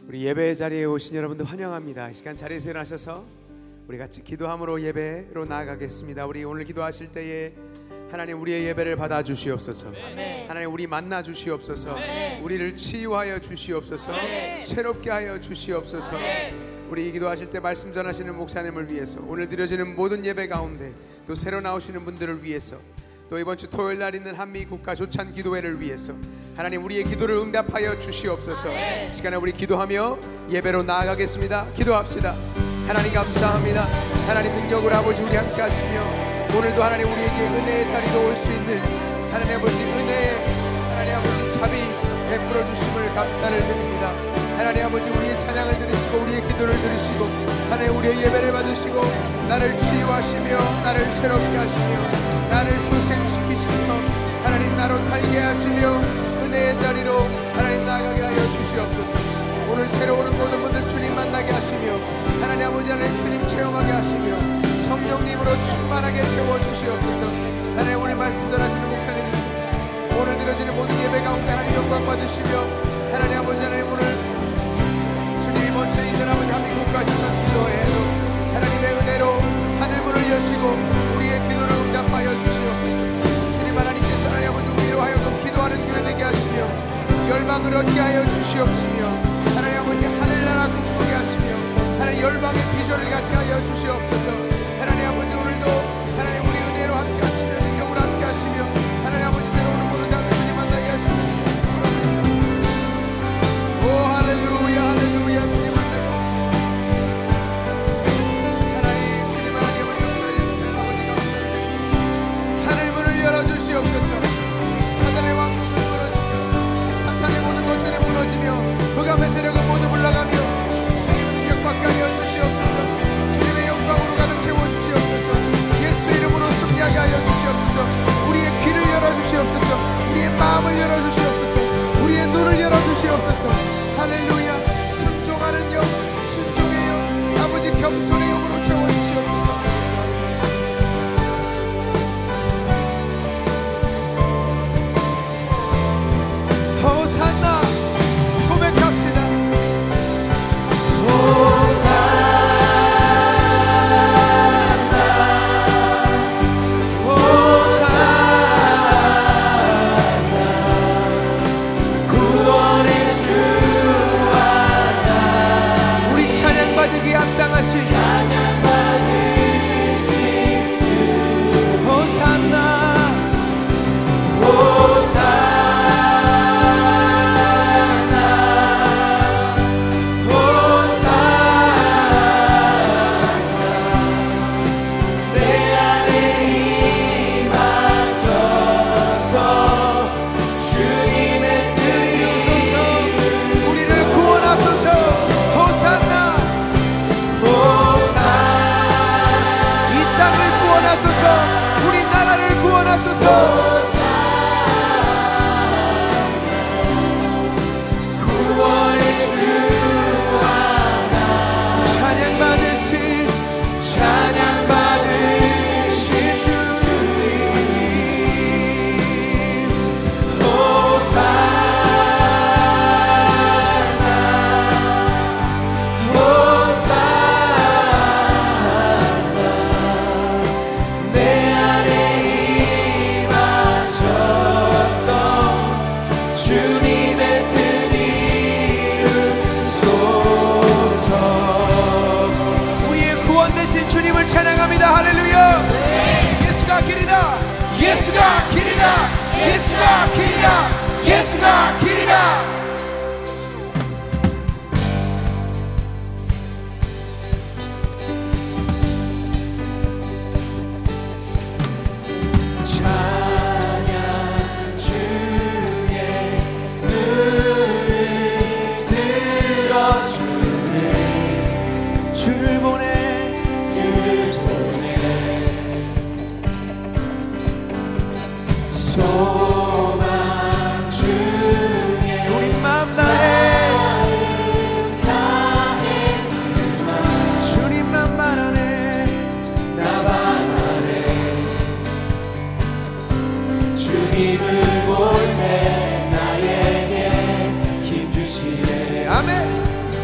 우리 예배 자리에 오신 여러분들 환영합니다. 이 시간 자리에서 일어나셔서 우리 같이 기도함으로 예배로 나아가겠습니다. 우리 오늘 기도하실 때에 하나님 우리의 예배를 받아 주시옵소서. 네. 하나님 우리 만나 주시옵소서. 네. 우리를 치유하여 주시옵소서. 네. 새롭게 하여 주시옵소서. 네. 우리 기도하실 때 말씀 전하시는 목사님을 위해서, 오늘 드려지는 모든 예배 가운데 또 새로 나오시는 분들을 위해서, 또 이번 주 토요일 날 있는 한미 국가 조찬 기도회를 위해서 하나님 우리의 기도를 응답하여 주시옵소서. 네. 시간에 우리 기도하며 예배로 나아가겠습니다. 기도합시다. 하나님 감사합니다. 하나님 능력으로 아버지 우리 함께 하시며 오늘도 하나님 우리에게 은혜의 자리로 올 수 있는 하나님 아버지 은혜의 하나님 아버지 자비 베풀어 주심을 감사를 드립니다. 하나님 아버지 우리의 찬양을 들으시고 우리의 기도를 들으시고 하나님 우리의 예배를 받으시고 나를 치유하시며 나를 새롭게 하시며 나를 소생시키시며 하나님 나로 살게 하시며 은혜의 자리로 하나님 나아가게 하여 주시옵소서. 오늘 새로 오는 모든 분들 주님 만나게 하시며 하나님 아버지 하나님 주님 체험하게 하시며 성령님으로 충만하게 채워주시옵소서. 하나님 오늘 말씀 전하시는 목사님 오늘 드려지는 모든 예배 가운데 하나님 영광 받으시며 하나님 아버지 하나님 오늘 주님이 먼저 있는 아버지 한미국가 조찬 기도회에도 하나님의 은혜로 하늘문을 여시고 우리의 기도를 응답하여 주시옵소서. 주님 하나님께서 하나님 아버지 우리로 하여금 기도하는 교회 되게 하시며 열방을 얻게 하여 주시옵시며 하나님 아버지 하늘나라 꿈꾸게 하시며 하나님 열방의 비전을 갖게 하여 주시옵소서. 하나님 아버지 오늘도 하나님 우리 은혜로 함께 하시며 능력으로 함께 하시며 하나님 아버지 새로운 모든 삶을 주님 만나게 하시며 오 할렐루야 할렐루야 주님 만나고 하나님 주님 하나님 아버지 역사해 주시는 아버지 감사합니다. 하늘 문을 열어주시옵소서. 사단의 왕국은 무너지며 사탄의 모든 것들이 무너지며 흑암의 세력은 모두 물러가며 주님의 능력 받게 하여 주시옵소서. 주님의 영광으로 가득 채워주시옵소서. 예수 이름으로 승리하게 하여 주시옵소서. 우리의 귀를 열어주시옵소서. 우리의 마음을 열어주시옵소서. 우리의 눈을 열어주시옵소서. 할렐루야. 순종하는 영, 순종의 영, 아버지 겸손의 영으로 채워주시옵소서. 호산나 고백합시다. 찬양합니다. 할렐루야. 네. 예수가 길이다. 예수가 길이다. 예수가 길이다. 예수가 길이다. 찬양 중에 눈을 들어주네. 주를 보내 소망 중에 우리 마음 다해 주님만 말하네 나만 말해 주님을 볼 때 나에게 힘 주시네. 아멘.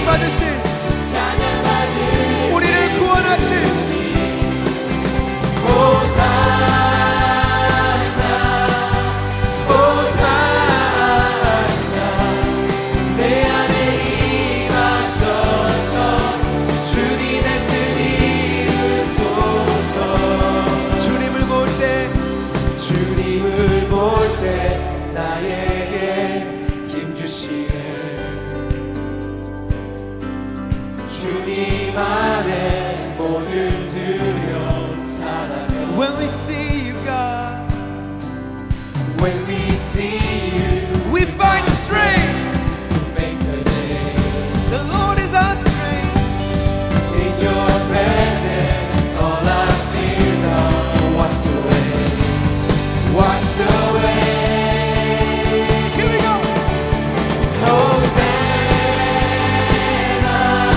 찬양받으신 우리를 구원하신 When we see you, God, when we see you, we find strength to face the day. The Lord is our strength. In your presence, all our fears are washed away. Washed away. Here we go. Hosanna,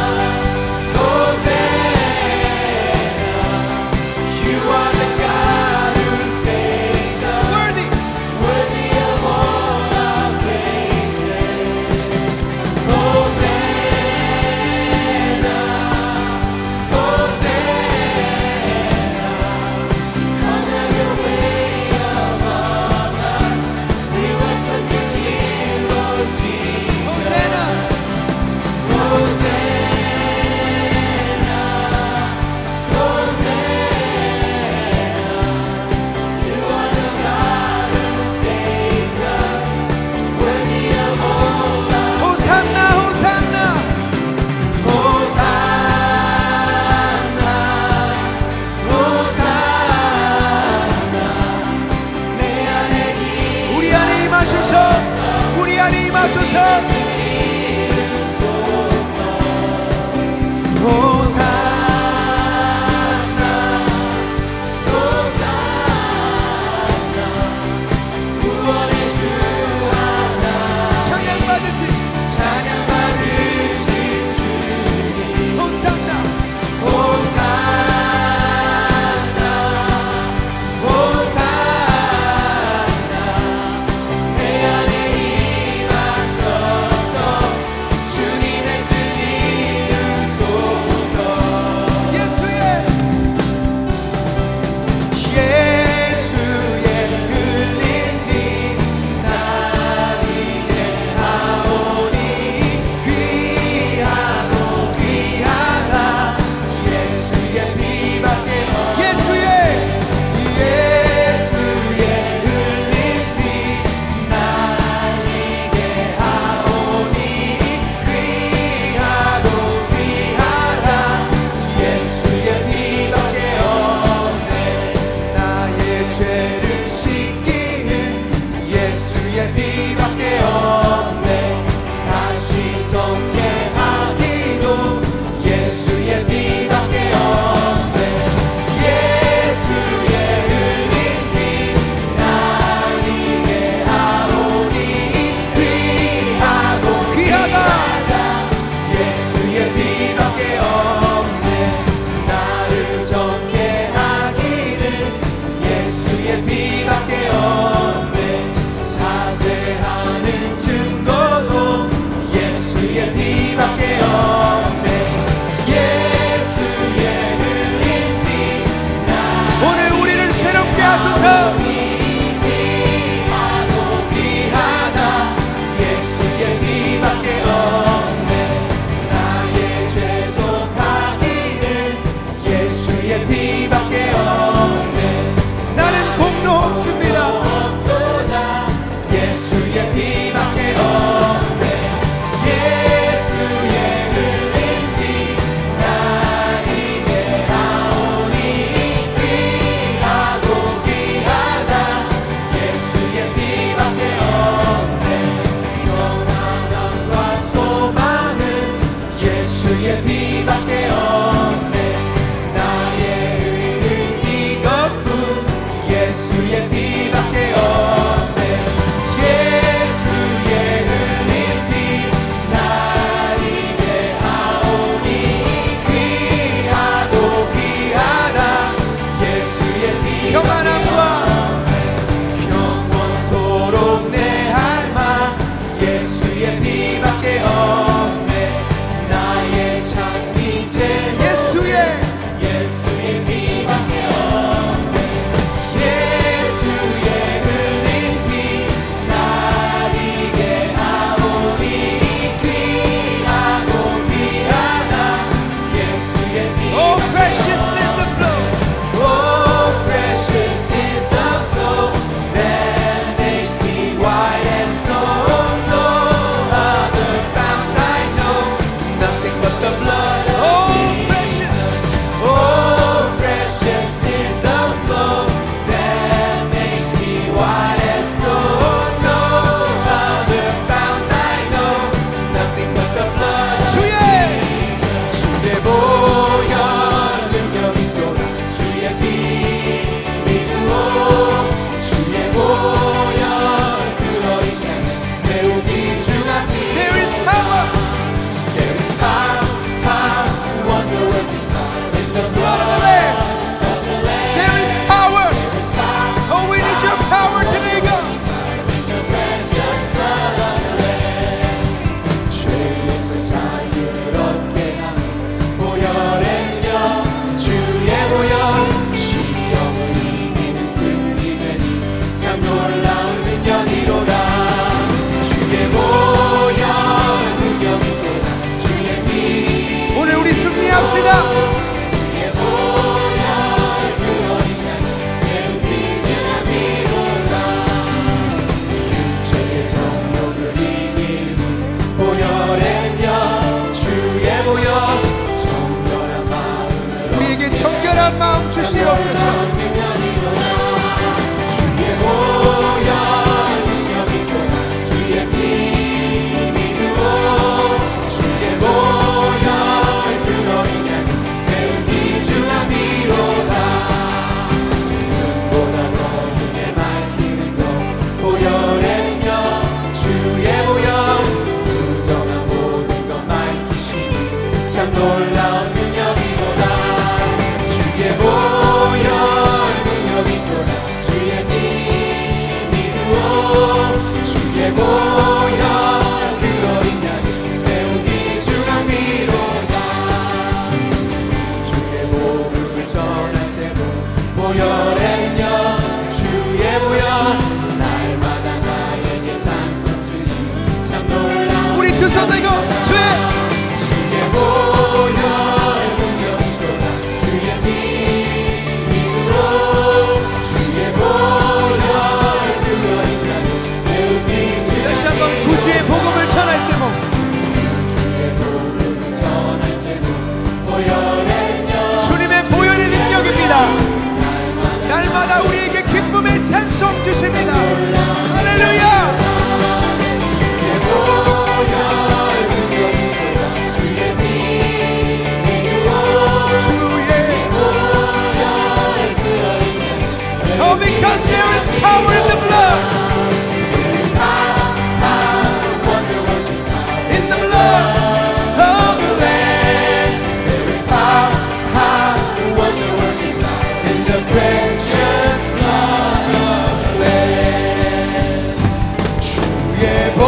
Hosanna. You are the God who saves us. Worthy, worthy of all our praises. Hosanna, Hosanna. Come have your way among us. We welcome you here, Lord Jesus. Hosanna, Hosanna, Hosanna. You are the God who saves us, worthy of all our Hosanna, Hosanna, Hosanna, Hosanna. 내 안에 우리 안에 임하소서, 우리 안에 임하소서. 호산나, 호산나. 구원의 주 하나. 찬양받으신 주님. 호산나, 호산나, 호산나. 내 안에 임하소서. 주님의 뜻 이루소서. 예수의 흘린 피 나에게 하오니 귀하고 귀하다. 예수의 피밖에 예수의 흘린 피 나에게 하오니 귀하고 귀하다. 예수의 피밖에 없네. 나의 죄를 씻기는 예수의 피밖에 없네. 다시 섞게 하기도 예수의 피밖에 없네. 예수의 흘린 피 나에게 하오니 귀하고 귀하다. 예수의 피밖에 없네. 나를 적게 하기는 예수의 피밖에 없네. 사죄하는 증거도 예수의 피밖에 없네. 예수의 흘린 피 오늘 우리를 새롭게 하소서. 귀하고 귀하다. 예수의 피밖에 없네. 나의 죄 속하기는 예수의 피밖에 없네. 나는 공로 없습니다. 예수의 피밖에 없네. 예수의 흘린 피 나에게 하오니 귀하고 귀하다. 예수의 피밖에 없네. 평안함과 소망은 예수의 피밖에 없네. 나의 의는 이것뿐 예수의 피밖에 없네. 예수의 흘린 피 나에게 하오니 귀하고 귀하다. 예수의 피 평안함과 영원토록 내 할망 예수의 피밖에 없네. 나 나갑시다. 우리에게 정결한 마음 주시옵소서. 주의 보혈 능력 있도다. 주의 피 믿으오. 주의 보혈 그로 인하여 매우 귀중한 위로다. 눈보다 더 힘에 밝히는 것 보혈의 능력. 주의 보혈 부정한 모든 것 밝히시니 참 놀라운 능력이로다. 주의 보혈 능력 있도다. 주의 피 믿으오. 주의 보혈 그로 인하여 매우 귀중한 위로다. 주의 복음을 전할 제목 보혈의 능력. 주의 보혈 날마다 나에게 찬송 드리 참 놀라운. 우리 두 손 들고 주의 보혈 능력 있도다. 주의 피 믿으오. 주의 보혈 그로 인하여 매우 귀중한. 다시 한번 구주의 복음을 전할 제목. 주의 복음을 전할 제목 보혈의 능력. 주님의 보혈의 능력입니다. 날마다 우리에게 기쁨의 찬송 주십니다. 할렐루야. 주의 보혈 능력 있도다. 주의 피 믿으오. 주의 보혈 그로 인하여. Oh, because there is power in the blood. There is power, wonder working power in the blood of the Lamb. There is power, wonder working power in the precious blood of the Lamb. 주의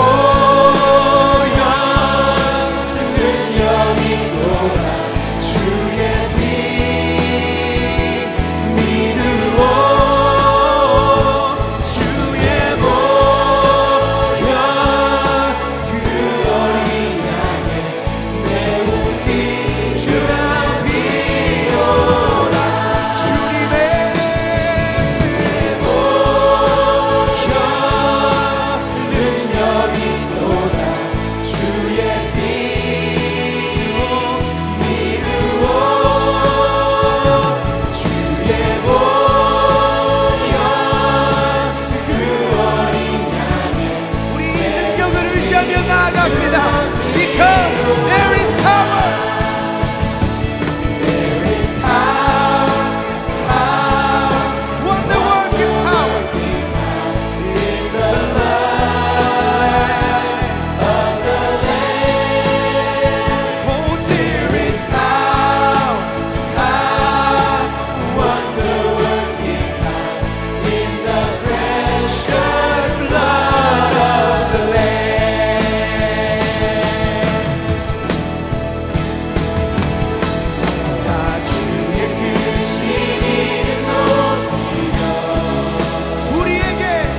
보혈 능력 있도다. 주의 피 믿으오. 주의 보혈 그로 인하여 매우 귀중한 위로다. 주님의 보혈 능력 있도다. 주의 피 믿으오. 주의 보혈 그로 인하여. 우리 능력을 의지하며 나아갑시다. Because there is power. There is power, wonder working power in the life of the Lamb. Oh, there is power, wonder working power in the precious blood of the Lamb. 나 주의 크신 이름 높이며 우리에게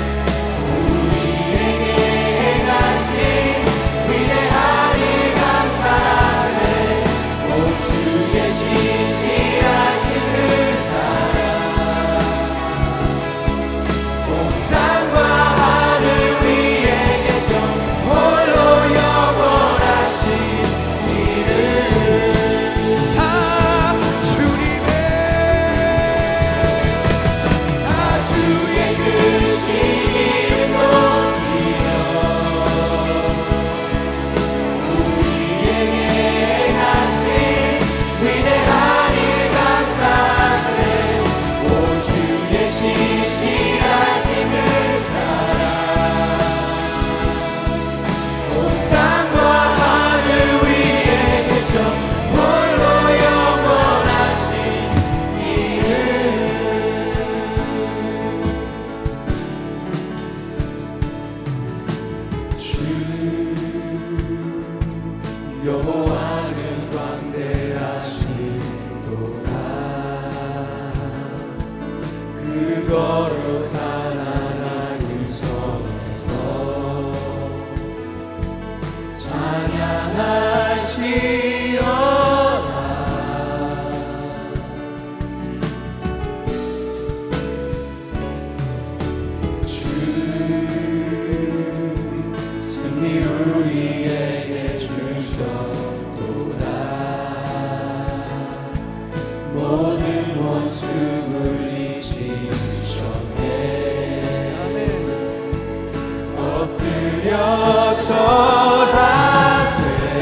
행하신 위대하니 감사하세. 온 주의 신실하신 그 사랑 온 땅과 하늘 위에 계셔 홀로 영원하신 이름. 다 주님의 다 주의 크신 이름 높이며 우리에게 행하신 위대하니 감사하세. 온 주의 신실하신 그 사랑 온 땅과 하늘 위에 계셔 홀로 영원하신 이름. 주 여호와는 광대하시도다. 그 거룩한 하나님 성에서 찬양할지어다. 숨을 지으셨네. 엎드려 절하세.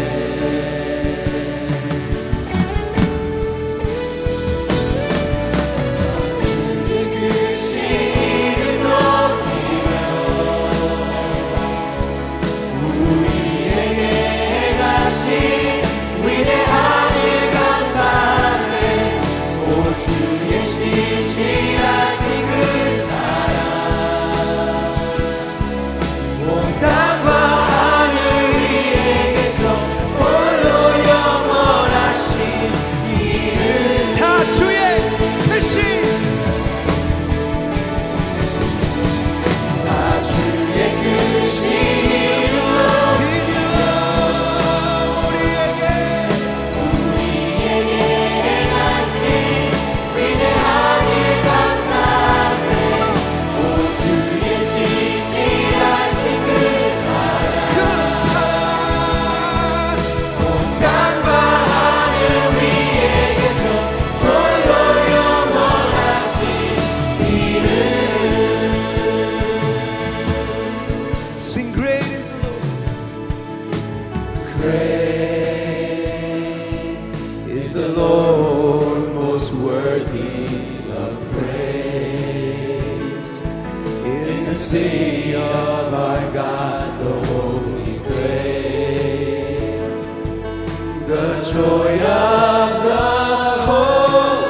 City of our God, the holy place, the joy of the whole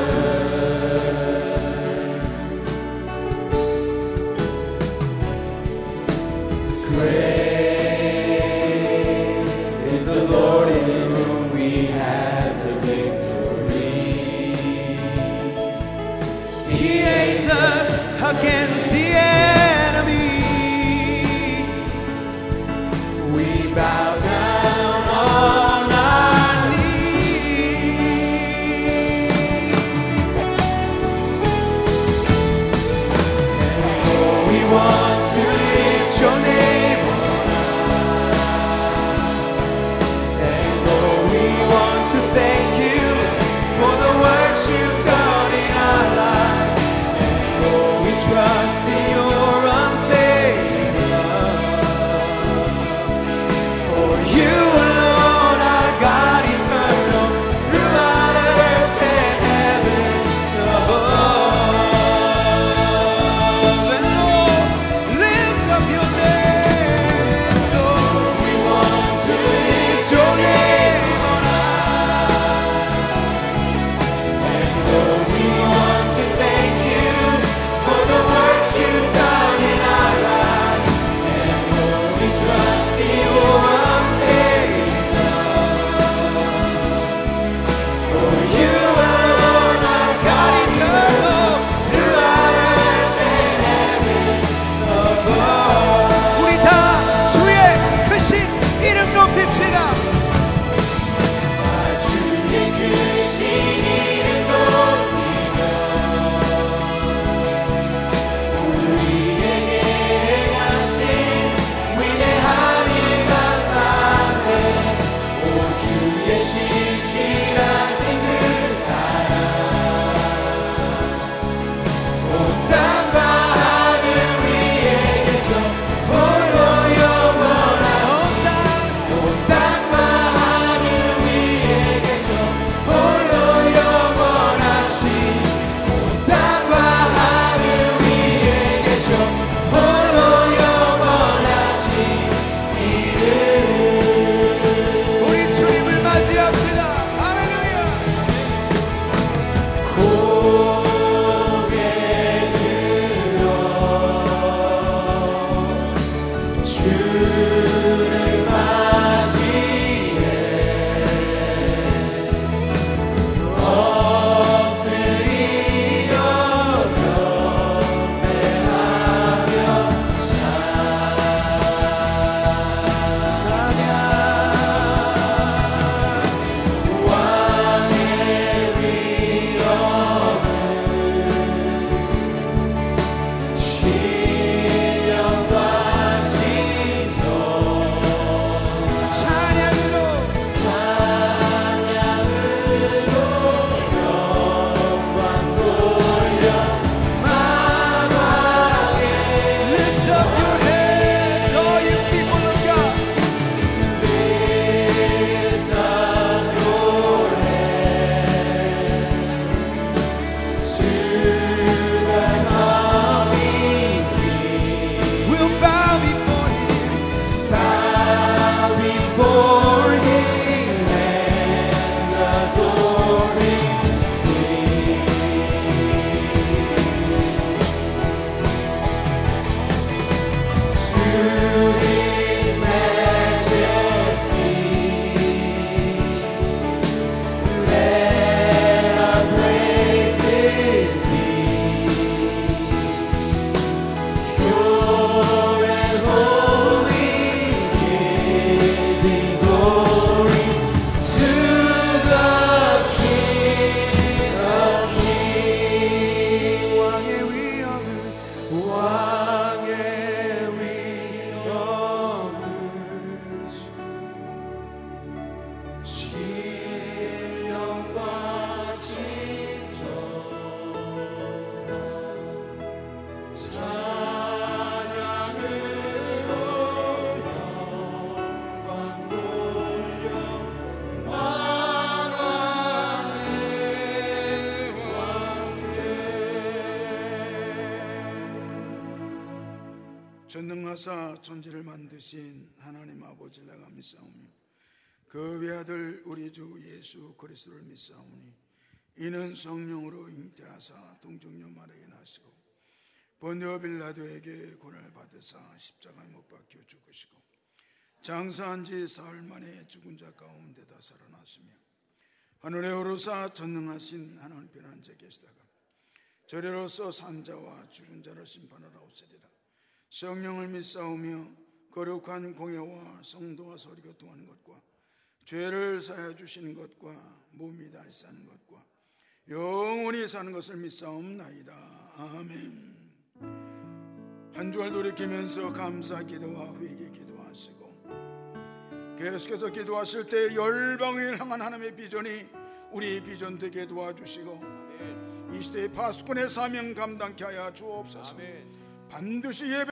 earth. Great is the Lord, in whom we have the victory. He aids us against the enemy. Bow down on our knees, and Lord, we want to lift your name on high, and Lord, we want to thank you for the works you've done in our lives, and Lord, we trust 신령과 진정한 찬양으로 영광 돌려 만왕의 왕께. 전능하사 천지를 만드신 하나님 아버지를 내가 믿사오며 그 외아들 우리 주 예수 그리스도를 믿사오니 이는 성령으로 잉태하사 동정녀 마리아에게 나시고 본디오 빌라도에게 고난을 받으사 십자가에 못 박혀 죽으시고 장사한 지 사흘 만에 죽은 자 가운데다 살아났으며 하늘에 오르사 전능하신 하나님 편한 자 계시다가 저리로서 산자와 죽은 자를 심판하러 오시리라. 성령을 믿사오며 거룩한 공예와 성도와 서리 교통하는 것과 죄를 사하여 주시는 것과 몸이 다시 사는 것과 영원히 사는 것을 믿사옵나이다. 아멘. 한 주를 돌이키면서 감사 기도와 회개 기도하시고 계속해서 기도하실 때 열방을 향한 하나님의 비전이 우리 비전 되게 도와주시고 이 시대의 파수꾼의 사명 감당케 하여 주옵소서. 반드시 예배